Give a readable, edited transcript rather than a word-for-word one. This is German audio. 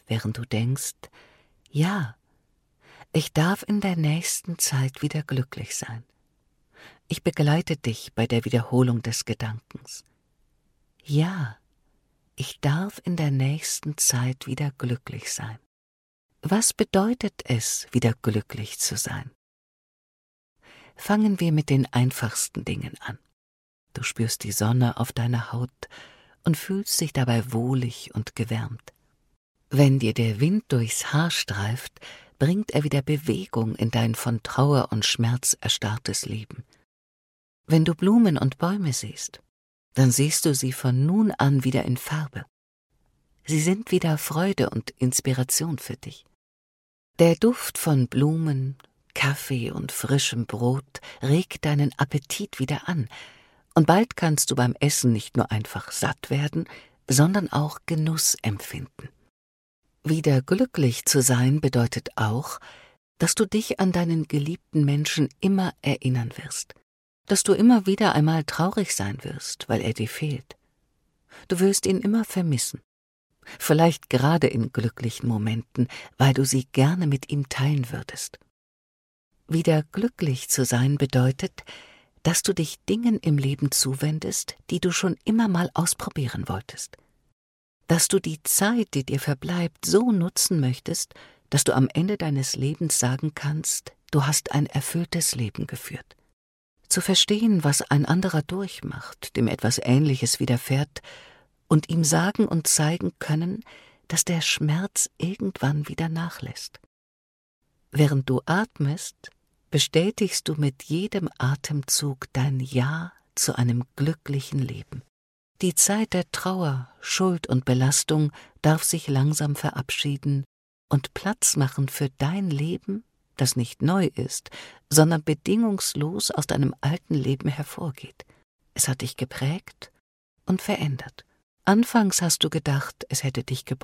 während du denkst, ja, ich darf in der nächsten Zeit wieder glücklich sein. Ich begleite dich bei der Wiederholung des Gedankens. Ja, ich darf in der nächsten Zeit wieder glücklich sein. Was bedeutet es, wieder glücklich zu sein? Fangen wir mit den einfachsten Dingen an. Du spürst die Sonne auf deiner Haut und fühlst dich dabei wohlig und gewärmt. Wenn dir der Wind durchs Haar streift, bringt er wieder Bewegung in dein von Trauer und Schmerz erstarrtes Leben. Wenn du Blumen und Bäume siehst, dann siehst du sie von nun an wieder in Farbe. Sie sind wieder Freude und Inspiration für dich. Der Duft von Blumen, Kaffee und frischem Brot regt deinen Appetit wieder an, und bald kannst du beim Essen nicht nur einfach satt werden, sondern auch Genuss empfinden. Wieder glücklich zu sein bedeutet auch, dass du dich an deinen geliebten Menschen immer erinnern wirst, dass du immer wieder einmal traurig sein wirst, weil er dir fehlt. Du wirst ihn immer vermissen, vielleicht gerade in glücklichen Momenten, weil du sie gerne mit ihm teilen würdest. Wieder glücklich zu sein bedeutet, dass du dich Dingen im Leben zuwendest, die du schon immer mal ausprobieren wolltest. Dass du die Zeit, die dir verbleibt, so nutzen möchtest, dass du am Ende deines Lebens sagen kannst, du hast ein erfülltes Leben geführt. Zu verstehen, was ein anderer durchmacht, dem etwas Ähnliches widerfährt, und ihm sagen und zeigen können, dass der Schmerz irgendwann wieder nachlässt. Während du atmest, bestätigst du mit jedem Atemzug dein Ja zu einem glücklichen Leben. Die Zeit der Trauer, Schuld und Belastung darf sich langsam verabschieden und Platz machen für dein Leben, das nicht neu ist, sondern bedingungslos aus deinem alten Leben hervorgeht. Es hat dich geprägt und verändert. Anfangs hast du gedacht, es hätte dich gebrochen.